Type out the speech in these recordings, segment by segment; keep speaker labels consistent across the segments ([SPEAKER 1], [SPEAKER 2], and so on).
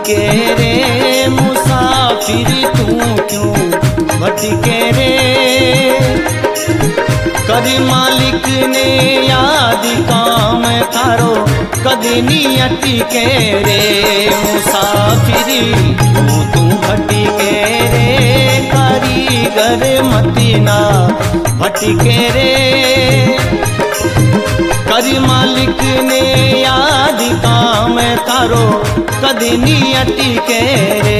[SPEAKER 1] भटके रे मुसाफिर तू क्यों भटके रे। कदी मालिक ने याद काम थारो कदी नी अटके रे मुसाफिर क्यों तू भटके रे। कारीगर मती ना भटके रे। करी मालिक ने याद काम तारो कदी नी अटके रे।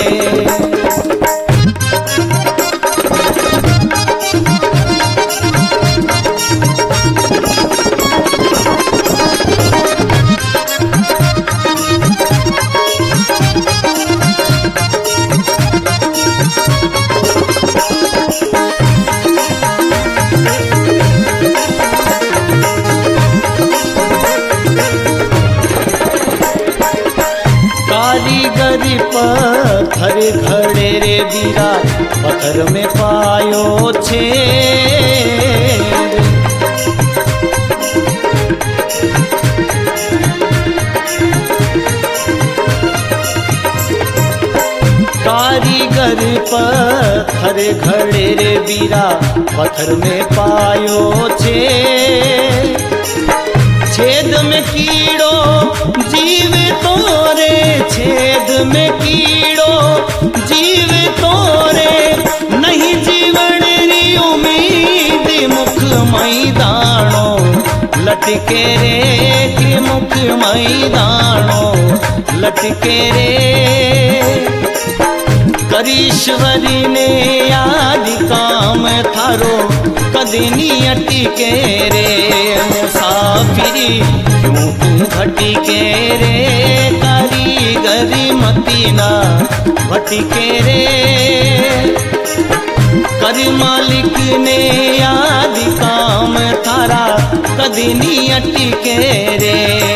[SPEAKER 1] कारीगरी पत्थर घड़े रे बीरा पत्थर में पायो छे। कारीगर पत्थर घड़े रे बीरा पत्थर में पायो छे। छेद में कीड़ो जीव तोरे छेद में कीड़ो जीव तोरे नहीं जीवन री उम्मीद मुख मैदानो लटके रे कि मुख मैदानो लटके रे। करीश्वरी ने याद काम थारो कदी नी अटके रे मुसाफिरी क्यों तू भटके रे। कारीगरी मती ना भटके रे। कर मालिक ने याद काम थारा कदी नी अटके रे।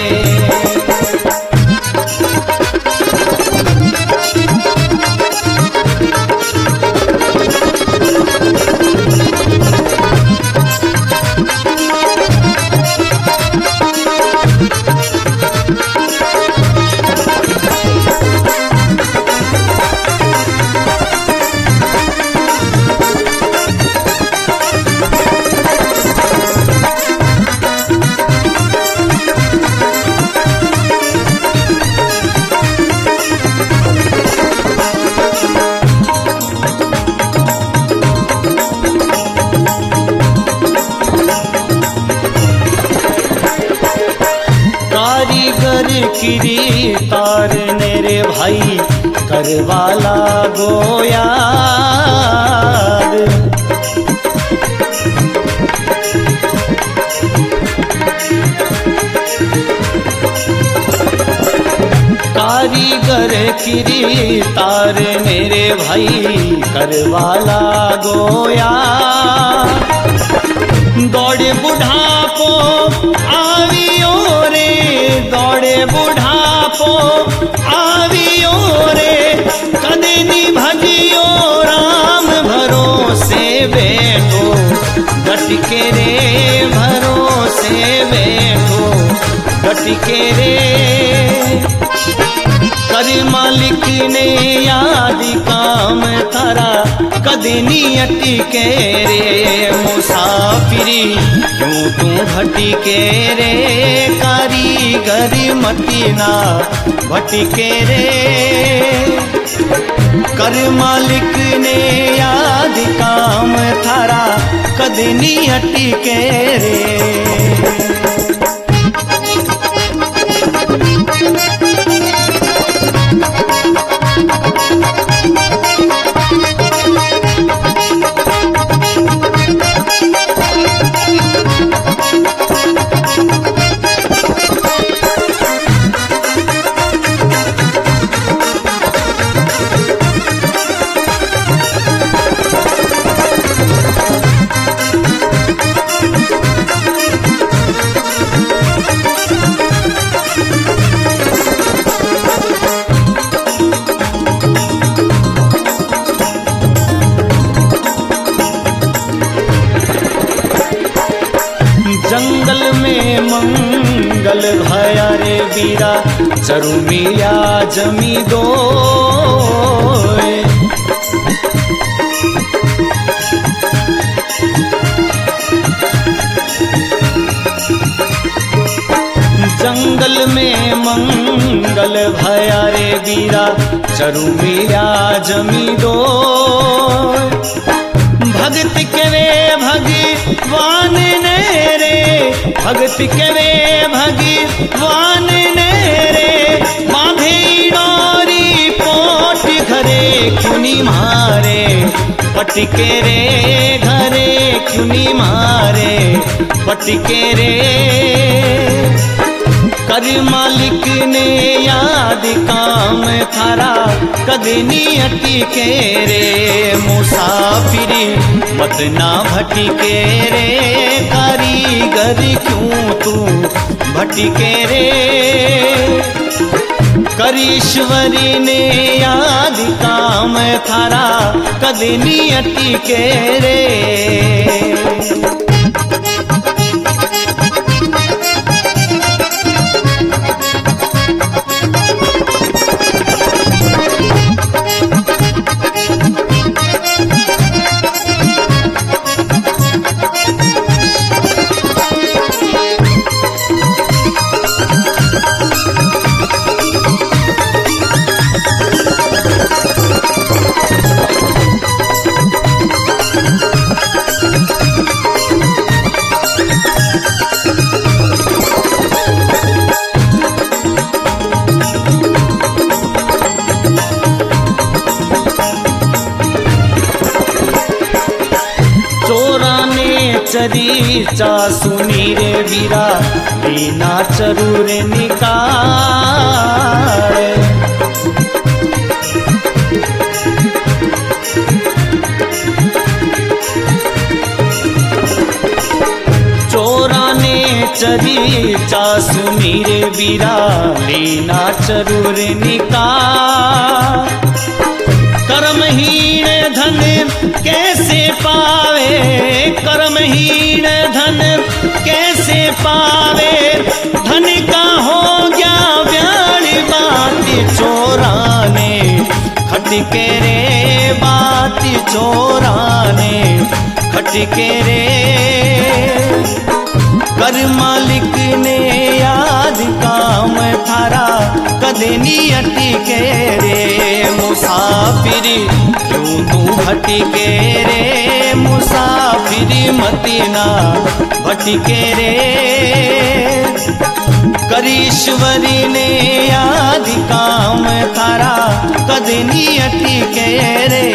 [SPEAKER 1] कारीगर किरी तार ने रे भाई करवाला गोया। कारीगर किरी तार मेरे भाई करवाला गोया। दौड़े बुढ़ापो आवियो रे दौड़े बुढ़ापो आवियो रे कदे नी भजियो राम भरोसे बैठो डटके रे भरोसे बैठो डटके रे। कर मालिक ने याद काम थारा कदी नी अटके रे मुसाफिरी क्यों तू भटके रे। कारीगरी मती ना भटके रे। कर मालिक ने याद काम थारा कदी नी अटके रे। जंगल में मंगल भया रे बीरा जरूर मिया जमी दो। जंगल में मंगल भया रे वीरा, चरु मीरा जमी दो। भगत के वे भगवान ने रे, भगत के वे भगवान ने रे, माधे नौरी पोट घरे क्यों नी मारे, पटके रे घरे क्यों नी मारे, पटके रे। कर मालिक ने याद काम थारा, कदे नी अटके रे, मुसाफिरी मत ना भटके रे, कारीगर क्यों तू भटके रे। करीश्वरी ने याद काम थारा, कदे नी अटके रे। चरीचा सुनी रे वीरा, बिना चरूर निकाल। चोरा ने चरीचा सुनी रे वीरा, बिना चरूर निकाल। कर्महीन धन कैसे पावे, कर्महीन धन कैसे पावे, धन का हो गया व्याण बात चोराने, खटके रे बात चोराने, खटके रे। कर मालिक ने याद काम थारा, कदे नी अटके रे, मुसाफिरी क्यों तू भटके रे, मुसाफिरी मती ना भटके रे। करीश्वरी ने याद काम थारा, कदे नी अटके रे।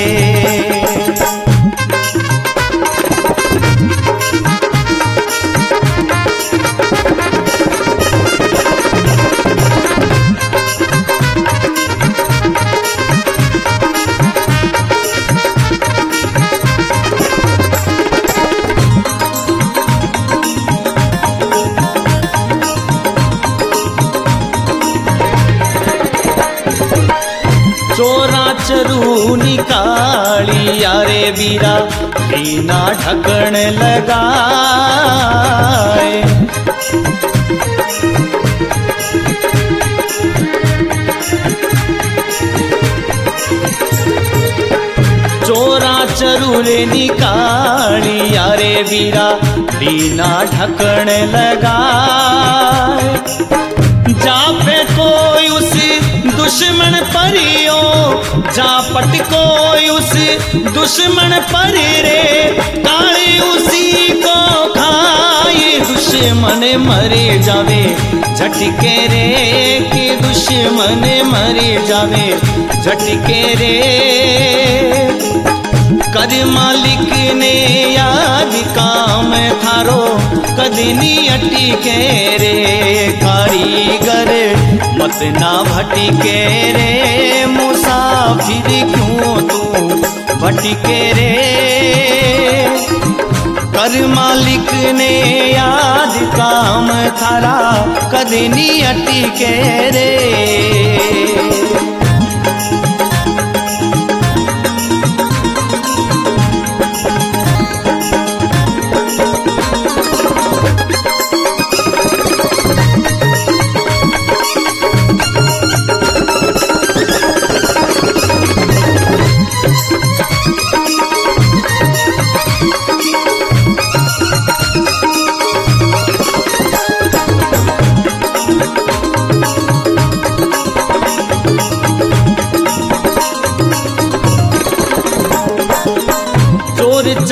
[SPEAKER 1] चोरा चरू निकाली यारे वीरा, बिना ढकन लगाए। चोरा चरूर निकाली यारे वीरा, बिना ढकन लगाए। जा पे कोई उस दुश्मन परियो, जा पट कोई उस दुश्मन पर रे, काले उसी को खाए दुश्मन मरे जावे, झटके रे कि दुश्मन मरे जावे, झटके रे। कर मालिक ने याद काम थारो, कदे नी अटके रे, कारीगर मत ना भटके रे, मुसाफिर क्यों तू भटके रे। कर मालिक ने याद काम थारा, कदे नी अटके रे।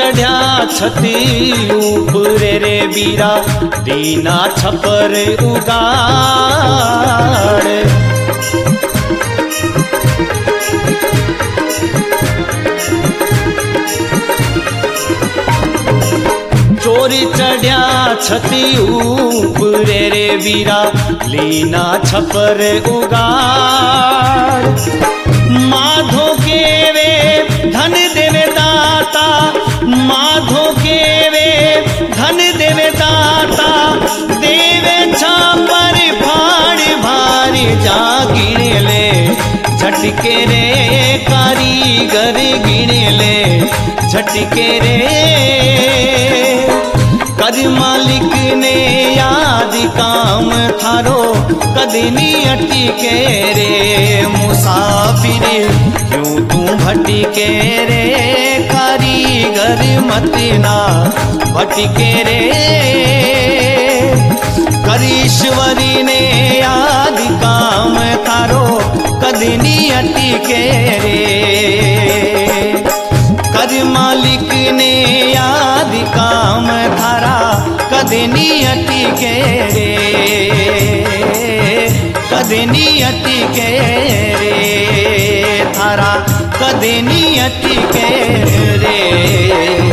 [SPEAKER 1] चढ़िया छती ऊपरे रे बीरा दीना छपर उगाड़। चोरी चढ़िया छती ऊपरे रे बीरा लीना छपर उगाड़। माधो के वे धन देवे दाता, माधो के वे धन देवे दाता, देवे छापर फाड़ भारी जा गिण ले, झटके रे कारीगर गिण ले, झटके रे। कर मालिक ने याद काम थारो कदनी अटके रे, मुसाफिर क्यों तू भटके रे, कारीगर मत ना भटके रे। करीश्वरी ने याद काम थारो कदनी अटके रे, कर मालिक ने याद काम थारा कदनी अटके रे, कदनी अटके रे, थारा कदनी अटके रे।